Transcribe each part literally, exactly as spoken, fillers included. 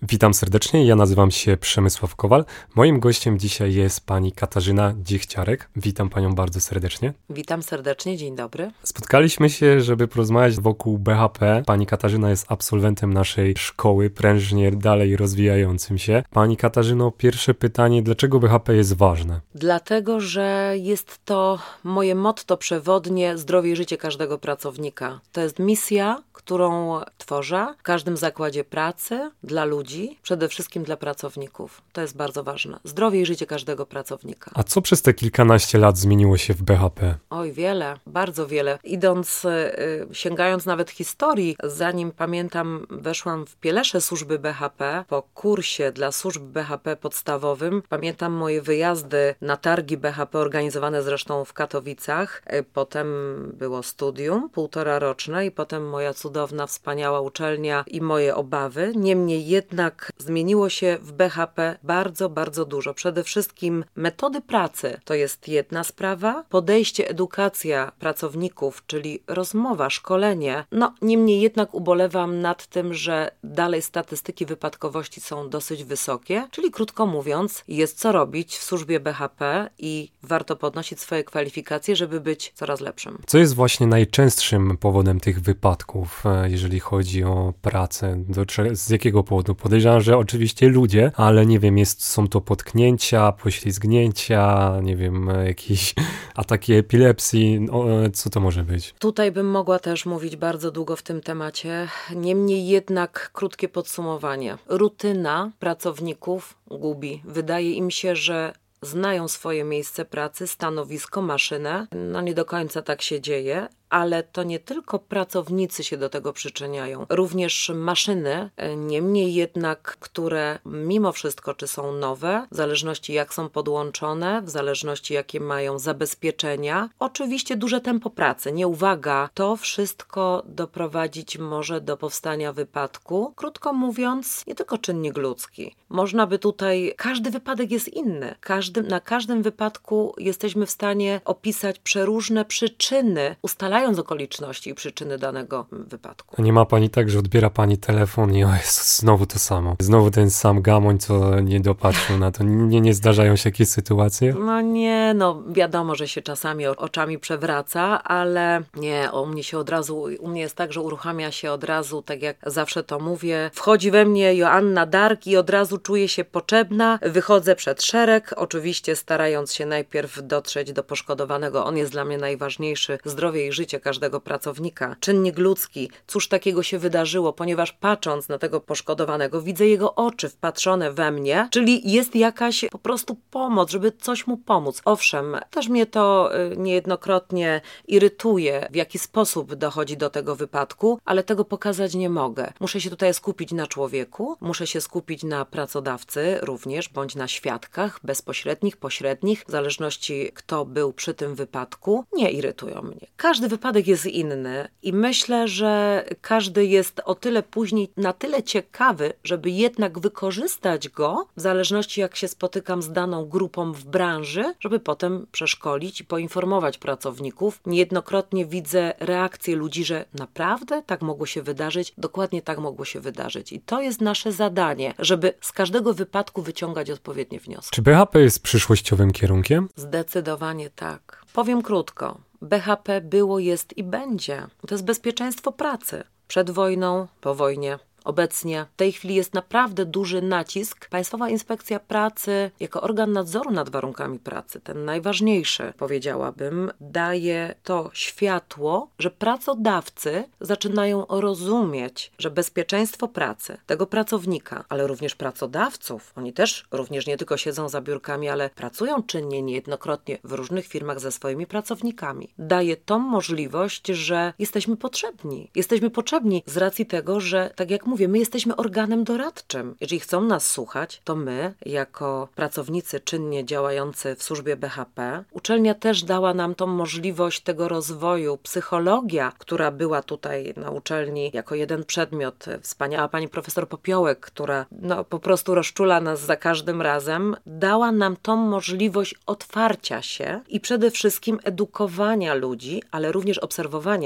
Witam serdecznie, ja nazywam się Przemysław Kowal. Moim gościem dzisiaj jest pani Katarzyna Dziechciarek. Witam panią bardzo serdecznie. Witam serdecznie, dzień dobry. Spotkaliśmy się, żeby porozmawiać wokół B H P. Pani Katarzyna jest absolwentem naszej szkoły, prężnie dalej rozwijającym się. Pani Katarzyno, pierwsze pytanie, dlaczego B H P jest ważne? Dlatego, że jest to moje motto przewodnie: zdrowie i życie każdego pracownika. To jest misja, którą tworzę w każdym zakładzie pracy, dla ludzi, przede wszystkim dla pracowników. To jest bardzo ważne. Zdrowie i życie każdego pracownika. A co przez te kilkanaście lat zmieniło się w B H P? Oj, wiele, bardzo wiele. Idąc, y, sięgając nawet historii, zanim pamiętam, weszłam w pielesze służby B H P, po kursie dla służb B H P podstawowym, pamiętam moje wyjazdy na targi B H P, organizowane zresztą w Katowicach. Y, potem było studium, półtora roczne i potem moja cudowna, wspaniała uczelnia i moje obawy. Niemniej jednak zmieniło się w B H P bardzo, bardzo dużo. Przede wszystkim metody pracy to jest jedna sprawa, podejście, edukacja pracowników, czyli rozmowa, szkolenie. No, niemniej jednak ubolewam nad tym, że dalej statystyki wypadkowości są dosyć wysokie, czyli krótko mówiąc, jest co robić w służbie B H P i warto podnosić swoje kwalifikacje, żeby być coraz lepszym. Co jest właśnie najczęstszym powodem tych wypadków, jeżeli chodzi o pracę? Do, z jakiego powodu? Podejrzewam, że oczywiście ludzie, ale nie wiem, jest, są to potknięcia, poślizgnięcia, nie wiem, jakieś ataki epilepsji, no, co to może być? Tutaj bym mogła też mówić bardzo długo w tym temacie, niemniej jednak krótkie podsumowanie. Rutyna pracowników gubi. Wydaje im się, że znają swoje miejsce pracy, stanowisko, maszynę. No nie do końca tak się dzieje. Ale to nie tylko pracownicy się do tego przyczyniają, również maszyny, niemniej jednak, które mimo wszystko, czy są nowe, w zależności jak są podłączone, w zależności jakie mają zabezpieczenia, oczywiście duże tempo pracy, nie uwaga, to wszystko doprowadzić może do powstania wypadku. Krótko mówiąc, nie tylko czynnik ludzki. Można by tutaj, każdy wypadek jest inny, każdy, na każdym wypadku jesteśmy w stanie opisać przeróżne przyczyny, ustalając okoliczności i przyczyny danego wypadku. Nie ma pani tak, że odbiera pani telefon i o Jezus, znowu to samo. Znowu ten sam gamoń, co nie dopatrzył na to. Nie, nie zdarzają się jakieś sytuacje? No nie, no wiadomo, że się czasami oczami przewraca, ale nie, u mnie się od razu, u mnie jest tak, że uruchamia się od razu, tak jak zawsze to mówię, wchodzi we mnie Joanna Dark i od razu czuję się potrzebna, wychodzę przed szereg, oczywiście starając się najpierw dotrzeć do poszkodowanego, on jest dla mnie najważniejszy, zdrowie i życie każdego pracownika. Czynnik ludzki, cóż takiego się wydarzyło, ponieważ patrząc na tego poszkodowanego, widzę jego oczy wpatrzone we mnie, czyli jest jakaś po prostu pomoc, żeby coś mu pomóc. Owszem, też mnie to niejednokrotnie irytuje, w jaki sposób dochodzi do tego wypadku, ale tego pokazać nie mogę. Muszę się tutaj skupić na człowieku, muszę się skupić na pracodawcy również, bądź na świadkach bezpośrednich, pośrednich, w zależności kto był przy tym wypadku. Nie irytują mnie. Każdy wypadek jest inny i myślę, że każdy jest o tyle później na tyle ciekawy, żeby jednak wykorzystać go, w zależności jak się spotykam z daną grupą w branży, żeby potem przeszkolić i poinformować pracowników. Niejednokrotnie widzę reakcję ludzi, że naprawdę tak mogło się wydarzyć, dokładnie tak mogło się wydarzyć. I to jest nasze zadanie, żeby z każdego wypadku wyciągać odpowiednie wnioski. Czy B H P jest przyszłościowym kierunkiem? Zdecydowanie tak. Powiem krótko. B H P było, jest i będzie. To jest bezpieczeństwo pracy. Przed wojną, po wojnie. Obecnie w tej chwili jest naprawdę duży nacisk. Państwowa Inspekcja Pracy jako organ nadzoru nad warunkami pracy, ten najważniejszy, powiedziałabym, daje to światło, że pracodawcy zaczynają rozumieć, że bezpieczeństwo pracy tego pracownika, ale również pracodawców, oni też również nie tylko siedzą za biurkami, ale pracują czynnie niejednokrotnie w różnych firmach ze swoimi pracownikami. Daje tą możliwość, że jesteśmy potrzebni. Jesteśmy potrzebni z racji tego, że tak jak mówię, my jesteśmy organem doradczym. Jeżeli chcą nas słuchać, to my, jako pracownicy czynnie działający w służbie B H P, uczelnia też dała nam tą możliwość tego rozwoju. Psychologia, która była tutaj na uczelni jako jeden przedmiot, wspaniała pani profesor Popiołek, która no, po prostu rozczula nas za każdym razem, dała nam tą możliwość otwarcia się i przede wszystkim edukowania ludzi, ale również obserwowania ich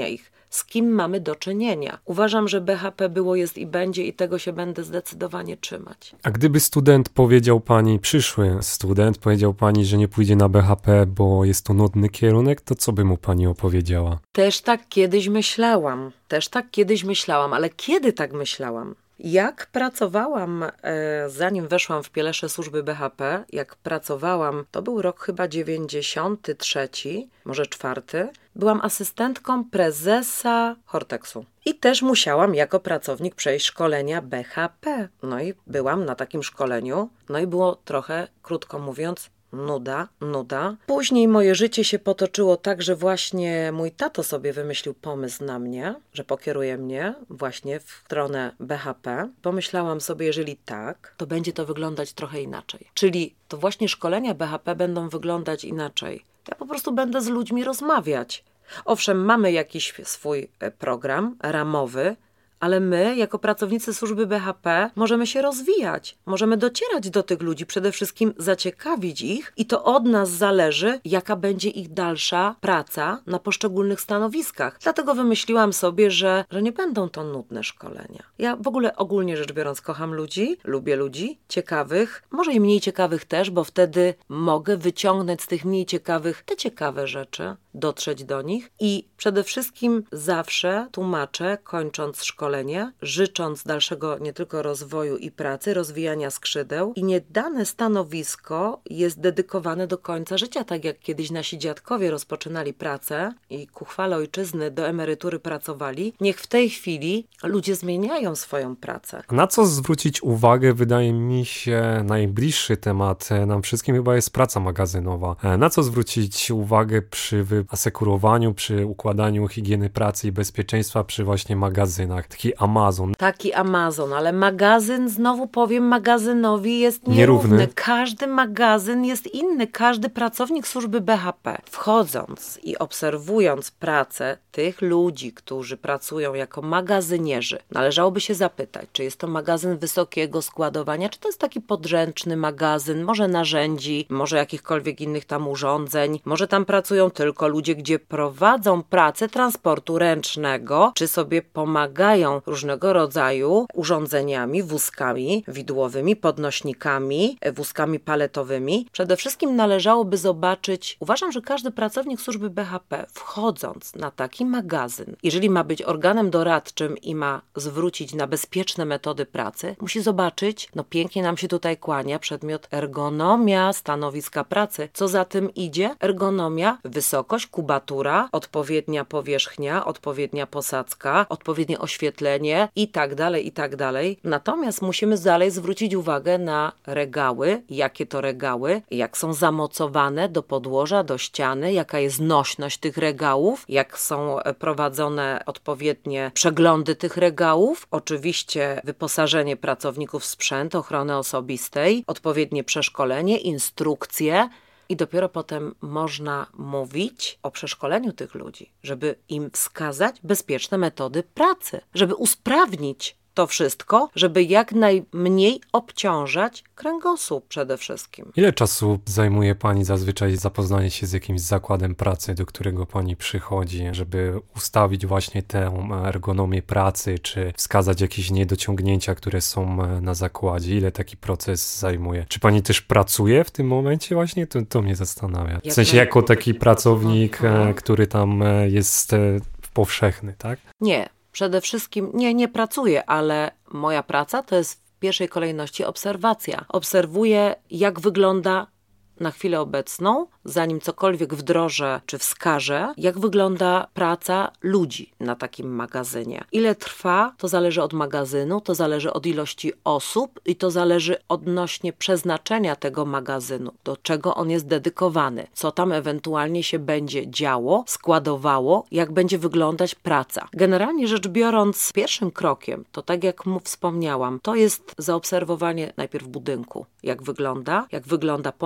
z kim mamy do czynienia. Uważam, że B H P było, jest i będzie i tego się będę zdecydowanie trzymać. A gdyby student powiedział pani, przyszły student powiedział pani, że nie pójdzie na B H P, bo jest to nudny kierunek, to co by mu pani opowiedziała? Też tak kiedyś myślałam. Też tak kiedyś myślałam, ale kiedy tak myślałam? Jak pracowałam, e, zanim weszłam w pielesze służby B H P, jak pracowałam, to był rok chyba dziewięćdziesiąty trzeci, może czwarty, byłam asystentką prezesa Horteksu. I też musiałam jako pracownik przejść szkolenia B H P. No i byłam na takim szkoleniu, no i było trochę, krótko mówiąc, nuda, nuda. Później moje życie się potoczyło tak, że właśnie mój tato sobie wymyślił pomysł na mnie, że pokieruje mnie właśnie w stronę B H P. Pomyślałam sobie, jeżeli tak, to będzie to wyglądać trochę inaczej. Czyli to właśnie szkolenia B H P będą wyglądać inaczej. Ja po prostu będę z ludźmi rozmawiać. Owszem, mamy jakiś swój program ramowy, ale my, jako pracownicy służby B H P, możemy się rozwijać, możemy docierać do tych ludzi, przede wszystkim zaciekawić ich i to od nas zależy, jaka będzie ich dalsza praca na poszczególnych stanowiskach. Dlatego wymyśliłam sobie, że, że nie będą to nudne szkolenia. Ja w ogóle ogólnie rzecz biorąc kocham ludzi, lubię ludzi, ciekawych, może i mniej ciekawych też, bo wtedy mogę wyciągnąć z tych mniej ciekawych te ciekawe rzeczy, dotrzeć do nich i przede wszystkim zawsze tłumaczę, kończąc szkolenie, życząc dalszego nie tylko rozwoju i pracy, rozwijania skrzydeł i nie dane stanowisko jest dedykowane do końca życia, tak jak kiedyś nasi dziadkowie rozpoczynali pracę i ku chwale ojczyzny do emerytury pracowali. Niech w tej chwili ludzie zmieniają swoją pracę. Na co zwrócić uwagę, wydaje mi się, najbliższy temat nam wszystkim chyba jest praca magazynowa. Na co zwrócić uwagę przy asekurowaniu, przy układaniu higieny pracy i bezpieczeństwa przy właśnie magazynach? Taki Amazon. Taki Amazon, ale magazyn, znowu powiem, magazynowi jest nierówny. nierówny. Każdy magazyn jest inny. Każdy pracownik służby B H P, wchodząc i obserwując pracę tych ludzi, którzy pracują jako magazynierzy, należałoby się zapytać, czy jest to magazyn wysokiego składowania, czy to jest taki podręczny magazyn, może narzędzi, może jakichkolwiek innych tam urządzeń, może tam pracują tylko ludzie, gdzie prowadzą pracę transportu ręcznego, czy sobie pomagają różnego rodzaju urządzeniami, wózkami widłowymi, podnośnikami, wózkami paletowymi. Przede wszystkim należałoby zobaczyć, uważam, że każdy pracownik służby B H P, wchodząc na taki magazyn, jeżeli ma być organem doradczym i ma zwrócić na bezpieczne metody pracy, musi zobaczyć, no pięknie nam się tutaj kłania przedmiot ergonomia stanowiska pracy. Co za tym idzie? Ergonomia, wysokość, kubatura, odpowiednia powierzchnia, odpowiednia posadzka, odpowiednie oświetlenie i tak dalej, i tak dalej. Natomiast musimy dalej zwrócić uwagę na regały, jakie to regały, jak są zamocowane do podłoża, do ściany, jaka jest nośność tych regałów, jak są prowadzone odpowiednie przeglądy tych regałów, oczywiście wyposażenie pracowników w sprzęt ochrony osobistej, odpowiednie przeszkolenie, instrukcje. I dopiero potem można mówić o przeszkoleniu tych ludzi, żeby im wskazać bezpieczne metody pracy, żeby usprawnić to wszystko, żeby jak najmniej obciążać kręgosłup przede wszystkim. Ile czasu zajmuje pani zazwyczaj zapoznanie się z jakimś zakładem pracy, do którego pani przychodzi, żeby ustawić właśnie tę ergonomię pracy, czy wskazać jakieś niedociągnięcia, które są na zakładzie? Ile taki proces zajmuje? Czy pani też pracuje w tym momencie właśnie? To, to mnie zastanawia. W sensie jako taki pracownik, który tam jest powszechny, tak? Nie. Przede wszystkim nie, nie pracuję, ale moja praca to jest w pierwszej kolejności obserwacja. Obserwuję, jak wygląda na chwilę obecną, zanim cokolwiek wdrożę czy wskażę, jak wygląda praca ludzi na takim magazynie. Ile trwa, to zależy od magazynu, to zależy od ilości osób i to zależy odnośnie przeznaczenia tego magazynu, do czego on jest dedykowany, co tam ewentualnie się będzie działo, składowało, jak będzie wyglądać praca. Generalnie rzecz biorąc, pierwszym krokiem, to tak jak mu wspomniałam, to jest zaobserwowanie najpierw budynku, jak wygląda, jak wygląda pomieszczenie,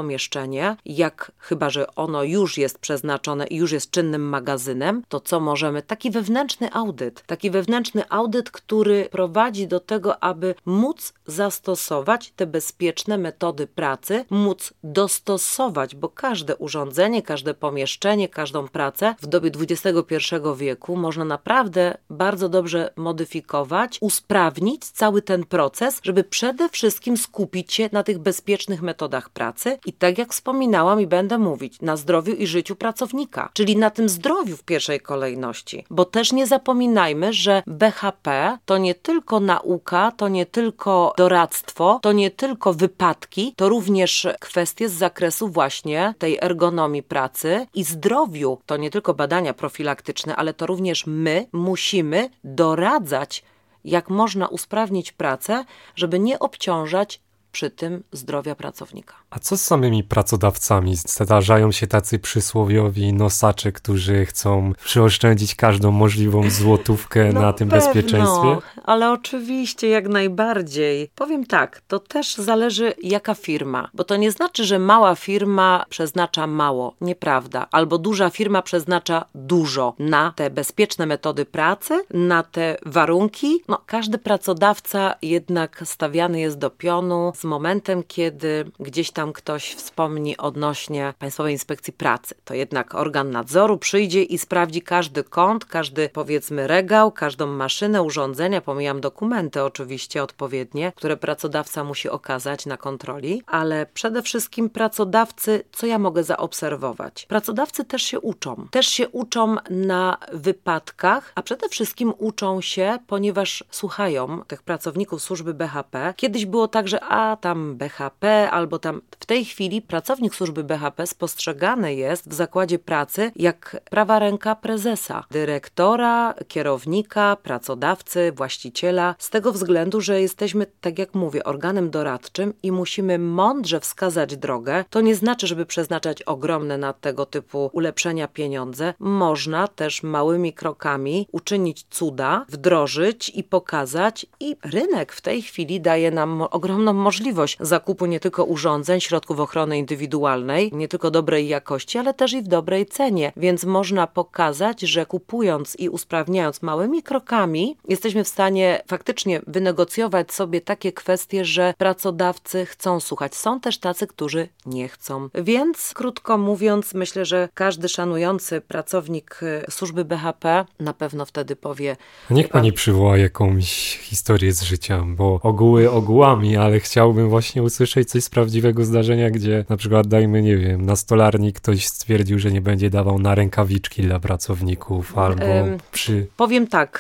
pomieszczenie, jak chyba że ono już jest przeznaczone i już jest czynnym magazynem, to co możemy? Taki wewnętrzny audyt. Taki wewnętrzny audyt, który prowadzi do tego, aby móc zastosować te bezpieczne metody pracy, móc dostosować, bo każde urządzenie, każde pomieszczenie, każdą pracę w dobie dwudziestego pierwszego wieku można naprawdę bardzo dobrze modyfikować, usprawnić cały ten proces, żeby przede wszystkim skupić się na tych bezpiecznych metodach pracy i tak jak wspominałam i będę mówić, na zdrowiu i życiu pracownika, czyli na tym zdrowiu w pierwszej kolejności, bo też nie zapominajmy, że B H P to nie tylko nauka, to nie tylko doradztwo, to nie tylko wypadki, to również kwestie z zakresu właśnie tej ergonomii pracy i zdrowiu. To nie tylko badania profilaktyczne, ale to również my musimy doradzać, jak można usprawnić pracę, żeby nie obciążać przy tym zdrowia pracownika. A co z samymi pracodawcami? Zdarzają się tacy przysłowiowi nosacze, którzy chcą przyoszczędzić każdą możliwą złotówkę no na tym pewno, bezpieczeństwie? Ale oczywiście, jak najbardziej. Powiem tak, to też zależy jaka firma, bo to nie znaczy, że mała firma przeznacza mało. Nieprawda. Albo duża firma przeznacza dużo na te bezpieczne metody pracy, na te warunki. No, każdy pracodawca jednak stawiany jest do pionu z momentem, kiedy gdzieś tam ktoś wspomni odnośnie Państwowej Inspekcji Pracy. To jednak organ nadzoru przyjdzie i sprawdzi każdy kąt, każdy powiedzmy regał, każdą maszynę, urządzenia, pomijam dokumenty oczywiście odpowiednie, które pracodawca musi okazać na kontroli, ale przede wszystkim pracodawcy, co ja mogę zaobserwować? Pracodawcy też się uczą. Też się uczą na wypadkach, a przede wszystkim uczą się, ponieważ słuchają tych pracowników służby B H P. Kiedyś było tak, że a tam B H P albo tam w tej chwili pracownik służby B H P spostrzegany jest w zakładzie pracy jak prawa ręka prezesa, dyrektora, kierownika, pracodawcy, właściciela, z tego względu, że jesteśmy, tak jak mówię, organem doradczym i musimy mądrze wskazać drogę. To nie znaczy, żeby przeznaczać ogromne na tego typu ulepszenia pieniądze. Można też małymi krokami uczynić cuda, wdrożyć i pokazać i rynek w tej chwili daje nam ogromną możliwość zakupu nie tylko urządzeń, środków ochrony indywidualnej, nie tylko dobrej jakości, ale też i w dobrej cenie, więc można pokazać, że kupując i usprawniając małymi krokami, jesteśmy w stanie faktycznie wynegocjować sobie takie kwestie, że pracodawcy chcą słuchać. Są też tacy, którzy nie chcą. Więc krótko mówiąc, myślę, że każdy szanujący pracownik służby B H P na pewno wtedy powie... Niech pani przywoła jakąś historię z życia, bo ogóły ogółami, ale chciałbym właśnie usłyszeć coś z prawdziwego zdarzenia, gdzie na przykład, dajmy, nie wiem, na stolarni ktoś stwierdził, że nie będzie dawał na rękawiczki dla pracowników, albo um, przy... Powiem tak,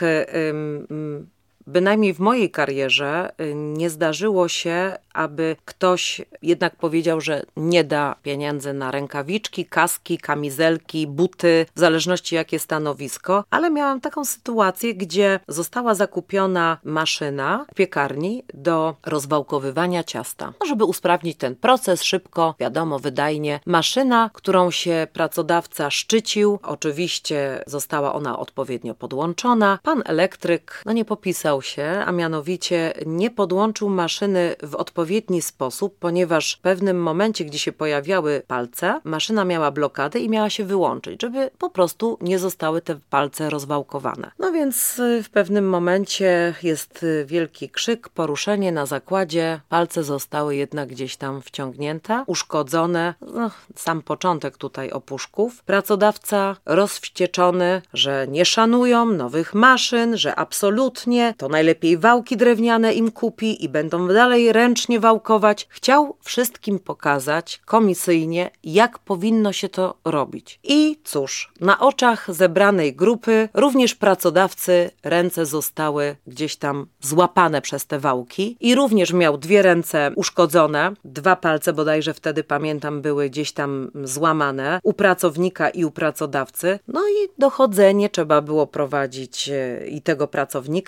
um, bynajmniej w mojej karierze nie zdarzyło się, aby ktoś jednak powiedział, że nie da pieniędzy na rękawiczki, kaski, kamizelki, buty, w zależności jakie stanowisko, ale miałam taką sytuację, gdzie została zakupiona maszyna w piekarni do rozwałkowywania ciasta. No, żeby usprawnić ten proces szybko, wiadomo, wydajnie. Maszyna, którą się pracodawca szczycił, oczywiście została ona odpowiednio podłączona. Pan elektryk, no nie popisał się, a mianowicie nie podłączył maszyny w odpowiedni sposób, ponieważ w pewnym momencie, gdy się pojawiały palce, maszyna miała blokadę i miała się wyłączyć, żeby po prostu nie zostały te palce rozwałkowane. No więc w pewnym momencie jest wielki krzyk, poruszenie na zakładzie, palce zostały jednak gdzieś tam wciągnięte, uszkodzone, no, sam początek tutaj opuszków. Pracodawca rozwścieczony, że nie szanują nowych maszyn, że absolutnie to najlepiej wałki drewniane im kupi i będą dalej ręcznie wałkować. Chciał wszystkim pokazać komisyjnie, jak powinno się to robić. I cóż, na oczach zebranej grupy również pracodawcy ręce zostały gdzieś tam złapane przez te wałki i również miał dwie ręce uszkodzone, dwa palce bodajże wtedy pamiętam były gdzieś tam złamane u pracownika i u pracodawcy. No i dochodzenie trzeba było prowadzić i tego pracownika i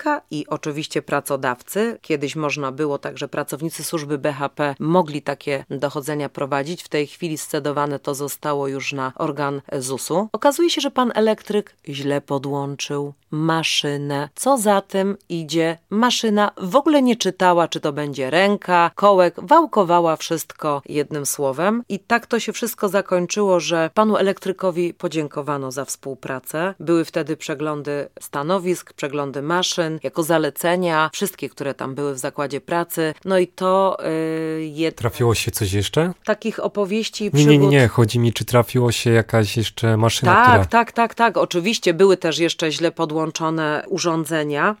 oczywiście pracodawcy. Kiedyś można było także pracownicy służby B H P mogli takie dochodzenia prowadzić. W tej chwili scedowane to zostało już na organ Z U S-u. Okazuje się, że pan elektryk źle podłączył maszynę. Co za tym idzie? Maszyna w ogóle nie czytała, czy to będzie ręka, kołek, wałkowała wszystko jednym słowem. I tak to się wszystko zakończyło, że panu elektrykowi podziękowano za współpracę. Były wtedy przeglądy stanowisk, przeglądy maszyn, jako zalecenia, wszystkie, które tam były w zakładzie pracy. No i to yy, jed... Trafiło się coś jeszcze? Takich opowieści i przygód... Nie, nie, nie, chodzi mi, czy trafiło się jakaś jeszcze maszyna, tak, która... Tak, tak, tak, oczywiście były też jeszcze źle podłączone urządzenia.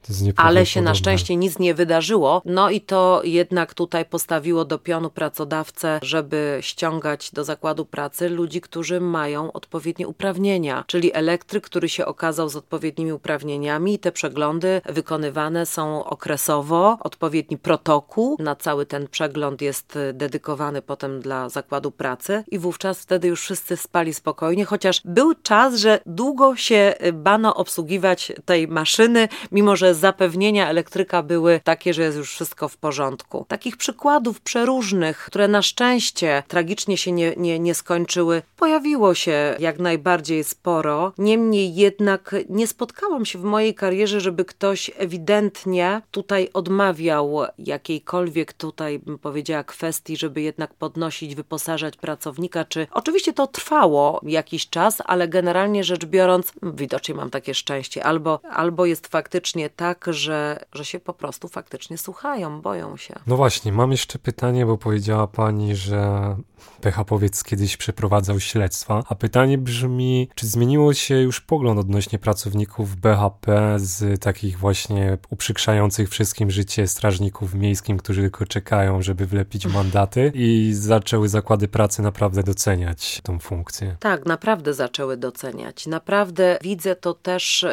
Ale się na szczęście nic nie wydarzyło. No i to jednak tutaj postawiło do pionu pracodawcę, żeby ściągać do zakładu pracy ludzi, którzy mają odpowiednie uprawnienia. Czyli elektryk, który się okazał z odpowiednimi uprawnieniami. Te przeglądy wykonywane są okresowo. Odpowiedni protokół na cały ten przegląd jest dedykowany potem dla zakładu pracy i wówczas wtedy już wszyscy spali spokojnie, chociaż był czas, że długo się bano obsługiwać tej maszyny, mimo że zapewnienia elektryka były takie, że jest już wszystko w porządku. Takich przykładów przeróżnych, które na szczęście tragicznie się nie, nie, nie skończyły, pojawiło się jak najbardziej sporo. Niemniej jednak nie spotkałam się w mojej karierze, żeby ktoś ewidentnie tutaj odmawiał jakiejkolwiek tutaj, bym powiedziała, kwestii, żeby jednak podnosić, wyposażać pracownika, czy oczywiście to trwało jakiś czas, ale generalnie rzecz biorąc, widocznie mam takie szczęście. Albo, albo jest faktycznie tak, że, że się po prostu faktycznie słuchają, boją się. No właśnie, mam jeszcze pytanie, bo powiedziała pani, że Pechapowiec kiedyś przeprowadzał śledztwa, a pytanie brzmi, czy zmieniło się już pogląd odnośnie pracowników B H P z takich właśnie uprzykrzających wszystkim życie strażników miejskim, którzy tylko czekają, żeby wlepić mandaty i zaczęły zakłady pracy naprawdę doceniać tą funkcję? Tak, naprawdę zaczęły doceniać. Naprawdę widzę to też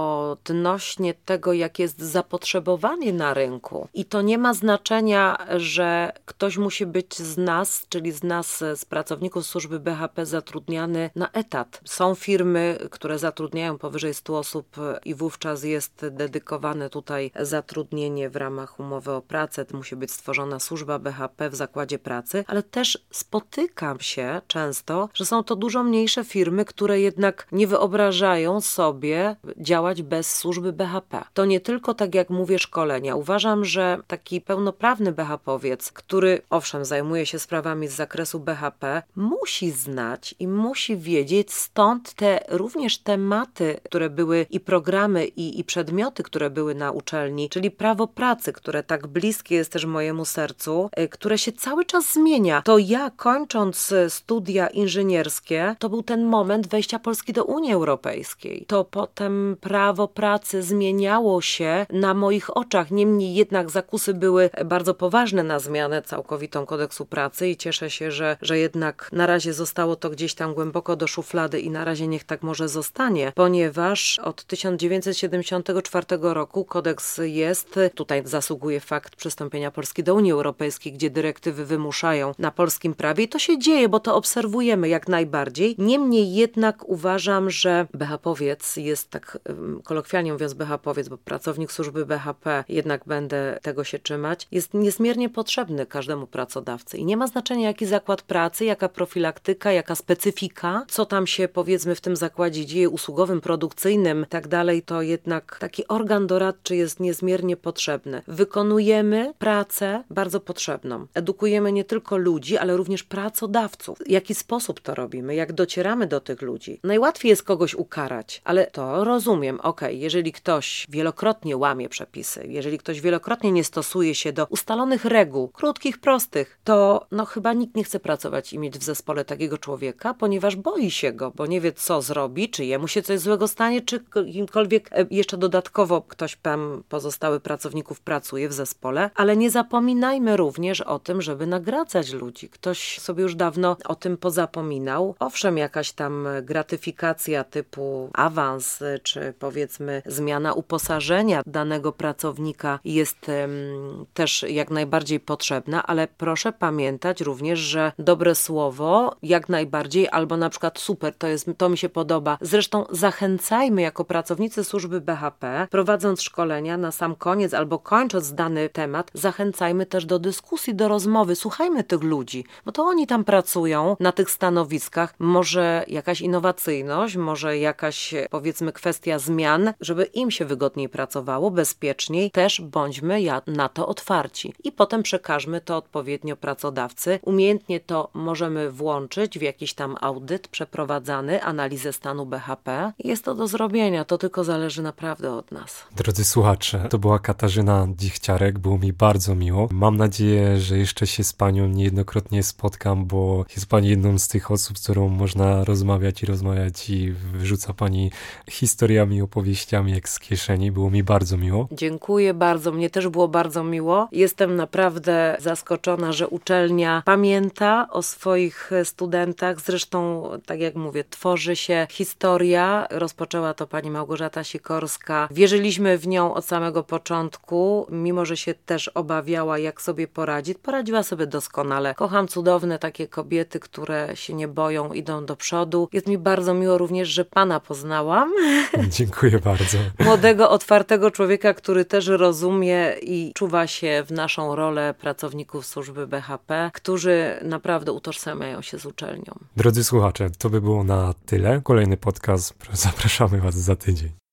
odnośnie tego, jak jest zapotrzebowanie na rynku. I to nie ma znaczenia, że ktoś musi być z nas, czyli z nas, z pracowników służby B H P zatrudniany na etat. Są firmy, które zatrudniają powyżej stu osób i wówczas jest dedykowane tutaj zatrudnienie w ramach umowy o pracę. To musi być stworzona służba B H P w zakładzie pracy, ale też spotykam się często, że są to dużo mniejsze firmy, które jednak nie wyobrażają sobie działać bez służby B H P. To nie tylko, tak jak mówię, szkolenia. Uważam, że taki pełnoprawny behapowiec, który owszem zajmuje się sprawami z zakresu B H P, musi znać i musi wiedzieć, stąd te również tematy, które były i programy i, i przedmioty, które były na uczelni, czyli prawo pracy, które tak bliskie jest też mojemu sercu, które się cały czas zmienia. To ja kończąc studia inżynierskie, to był ten moment wejścia Polski do Unii Europejskiej. To potem prawo pracy zmieniało się na moich oczach. Niemniej jednak zakusy były bardzo poważne na zmianę całkowitą kodeksu pracy i cieszę się, że, że jednak na razie zostało to gdzieś tam głęboko do szuflady i na razie niech tak może zostanie, ponieważ od tysiąc dziewięćset siedemdziesiątego czwartego roku kodeks jest, tutaj zasługuje fakt przystąpienia Polski do Unii Europejskiej, gdzie dyrektywy wymuszają na polskim prawie i to się dzieje, bo to obserwujemy jak najbardziej. Niemniej jednak uważam, że behapowiec jest tak kolokwialnie mówiąc behapowiec, bo pracownik służby B H P, jednak będę tego się trzymać, jest niezmiernie potrzebny każdemu pracodawcy i nie ma znaczenia jaki zakład pracy, jaka profilaktyka, jaka specyfika, co tam się powiedzmy w tym zakładzie dzieje usługowym, produkcyjnym i tak dalej, to jednak taki organ doradczy jest niezmiernie potrzebny. Wykonujemy pracę bardzo potrzebną. Edukujemy nie tylko ludzi, ale również pracodawców. W jaki sposób to robimy, jak docieramy do tych ludzi. Najłatwiej jest kogoś ukarać, ale to rozumiem, okej, okay, jeżeli ktoś wielokrotnie łamie przepisy, jeżeli ktoś wielokrotnie nie stosuje się do ustalonych reguł, krótkich, prostych, to no chyba nikt nie chce pracować i mieć w zespole takiego człowieka, ponieważ boi się go, bo nie wie co zrobi, czy jemu się coś złego stanie, czy kimkolwiek jeszcze dodatkowo ktoś tam pozostały pracowników pracuje w zespole, ale nie zapominajmy również o tym, żeby nagradzać ludzi. Ktoś sobie już dawno o tym pozapominał. Owszem, jakaś tam gratyfikacja typu awans, czy powiedzmy zmiana uposażenia, wyważenia danego pracownika jest um, też jak najbardziej potrzebna, ale proszę pamiętać również, że dobre słowo jak najbardziej, albo na przykład super, to jest, to mi się podoba. Zresztą zachęcajmy jako pracownicy służby B H P, prowadząc szkolenia na sam koniec albo kończąc dany temat, zachęcajmy też do dyskusji, do rozmowy. Słuchajmy tych ludzi, bo to oni tam pracują na tych stanowiskach. Może jakaś innowacyjność, może jakaś, powiedzmy, kwestia zmian, żeby im się wygodniej pracowało, bezpieczniej. Też bądźmy na to otwarci. I potem przekażmy to odpowiednio pracodawcy. Umiejętnie to możemy włączyć w jakiś tam audyt przeprowadzany, analizę stanu B H P. Jest to do zrobienia, to tylko zależy naprawdę od nas. Drodzy słuchacze, to była Katarzyna Dzichciarek, było mi bardzo miło. Mam nadzieję, że jeszcze się z panią niejednokrotnie spotkam, bo jest pani jedną z tych osób, z którą można rozmawiać i rozmawiać i wyrzuca pani historiami, opowieściami jak z kieszeni. Było mi bardzo miło. Dziękuję bardzo, mnie też było bardzo miło. Jestem naprawdę zaskoczona, że uczelnia pamięta o swoich studentach. Zresztą, tak jak mówię, tworzy się historia. Rozpoczęła to pani Małgorzata Sikorska. Wierzyliśmy w nią od samego początku, mimo że się też obawiała, jak sobie poradzi. Poradziła sobie doskonale. Kocham cudowne takie kobiety, które się nie boją, idą do przodu. Jest mi bardzo miło również, że pana poznałam. Dziękuję bardzo. Młodego, otwartego człowieka, który też rozumie i czuwa się w naszą rolę pracowników służby B H P, którzy naprawdę utożsamiają się z uczelnią. Drodzy słuchacze, to by było na tyle. Kolejny podcast, zapraszamy was za tydzień.